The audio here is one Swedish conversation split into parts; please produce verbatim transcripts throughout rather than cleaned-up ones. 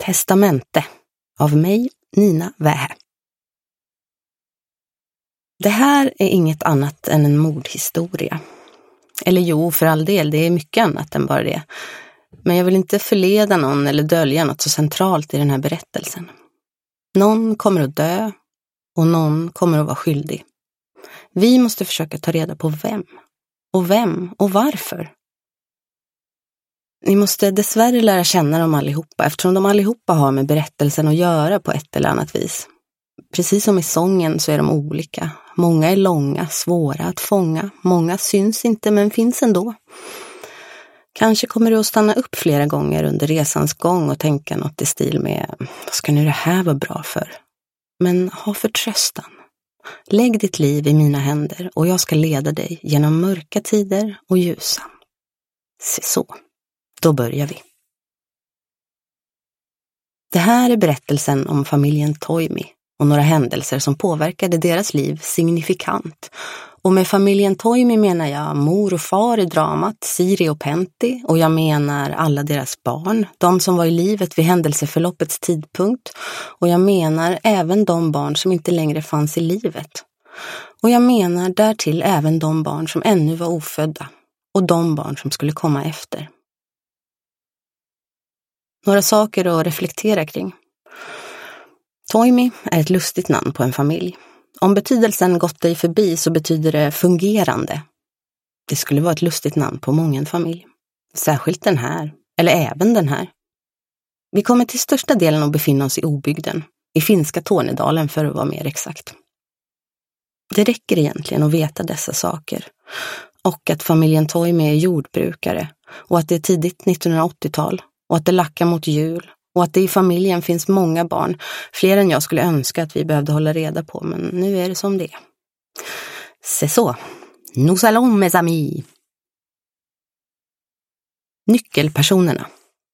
Testamente av mig, Nina Wähä. Det här är inget annat än en mordhistoria. Eller jo, för all del, det är mycket annat än bara det. Men jag vill inte förleda någon eller dölja något så centralt i den här berättelsen. Någon kommer att dö och någon kommer att vara skyldig. Vi måste försöka ta reda på vem. Och vem och varför. Ni måste dessvärre lära känna dem allihopa eftersom de allihopa har med berättelsen att göra på ett eller annat vis. Precis som i sången så är de olika. Många är långa, svåra att fånga. Många syns inte men finns ändå. Kanske kommer du att stanna upp flera gånger under resans gång och tänka något i stil med vad ska nu det här vara bra för? Men ha förtröstan. Lägg ditt liv i mina händer och jag ska leda dig genom mörka tider och ljusa. Se så, då börjar vi. Det här är berättelsen om familjen Toimi och några händelser som påverkade deras liv signifikant. Och med familjen Toimi menar jag mor och far i dramat, Siri och Pentti, och jag menar alla deras barn, de som var i livet vid händelseförloppets tidpunkt, och jag menar även de barn som inte längre fanns i livet. Och jag menar därtill även de barn som ännu var ofödda och de barn som skulle komma efter. Några saker att reflektera kring. Toimi är ett lustigt namn på en familj. Om betydelsen gått dig förbi så betyder det fungerande. Det skulle vara ett lustigt namn på många familj. Särskilt den här, eller även den här. Vi kommer till största delen att befinna oss i obygden, i finska Tornedalen för att vara mer exakt. Det räcker egentligen att veta dessa saker. Och att familjen Toimi är jordbrukare och att det är tidigt nittonhundraåttiotal och att det lackar mot jul. Och att det i familjen finns många barn, fler än jag skulle önska att vi behövde hålla reda på, men nu är det som det är. Se så, nous allons mes amis. Nyckelpersonerna.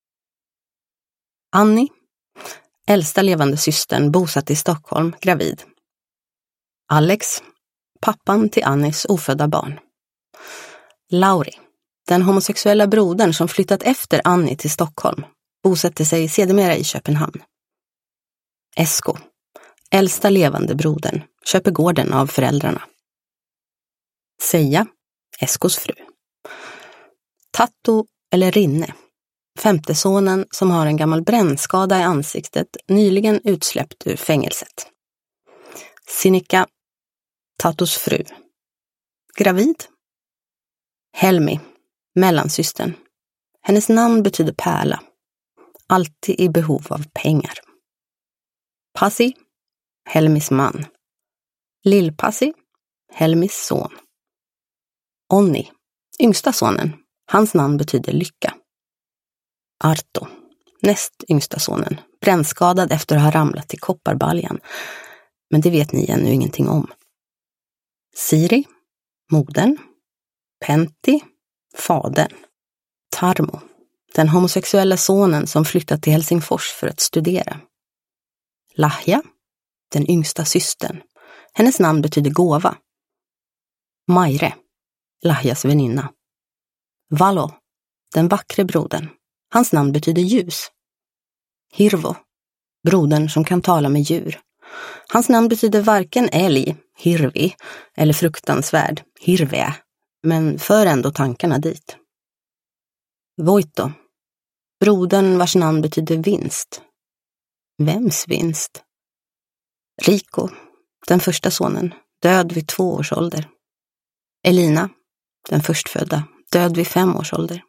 Annie, äldsta levande systern, bosatt i Stockholm, gravid. Alex, pappan till Annies ofödda barn. Lauri, den homosexuella brodern som flyttat efter Annie till Stockholm. Bosätter sig sedermera i Köpenhamn. Esko, äldsta levande brodern, köper gården av föräldrarna. Seja, Eskos fru. Tatto eller Rinne, femte sonen som har en gammal brännskada i ansiktet, nyligen utsläppt ur fängelset. Sinikka, Tattos fru. Gravid. Helmi, mellansystern. Hennes namn betyder pärla. Alltid i behov av pengar. Pasi, Helmis man. Lill-Pasi, Helmis son. Onni, yngsta sonen. Hans namn betyder lycka. Arto, näst yngsta sonen. Brännskadad efter att ha ramlat i kopparbaljan. Men det vet ni ännu ingenting om. Siri, modern. Pentti, fadern. Tarmo, den homosexuella sonen som flyttat till Helsingfors för att studera. Lahja, den yngsta systern. Hennes namn betyder gåva. Maire, Lahjas väninna. Valo, den vackre brodern. Hans namn betyder ljus. Hirvo, brodern som kan tala med djur. Hans namn betyder varken älg, hirvi, eller fruktansvärd, hirve, men för ändå tankarna dit. Voito, brodern vars namn betyder vinst. Vems vinst? Rico, den första sonen, död vid två års ålder. Elina, den förstfödda, död vid fem års ålder.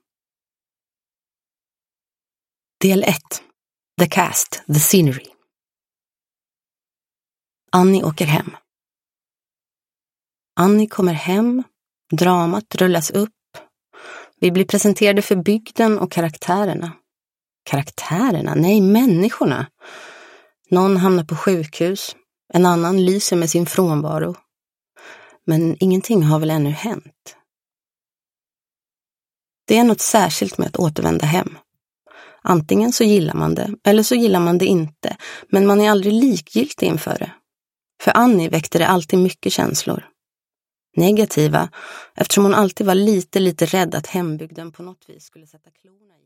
Del ett. The cast, the scenery. Annie åker hem. Annie kommer hem, dramat rullas upp. Vi blir presenterade för bygden och karaktärerna. Karaktärerna? Nej, människorna. Någon hamnar på sjukhus. En annan lyser med sin frånvaro. Men ingenting har väl ännu hänt. Det är något särskilt med att återvända hem. Antingen så gillar man det, eller så gillar man det inte. Men man är aldrig likgiltig inför det. För Annie väckte det alltid mycket känslor. Negativa, eftersom hon alltid var lite, lite rädd att hembygden på något vis skulle sätta klorna i.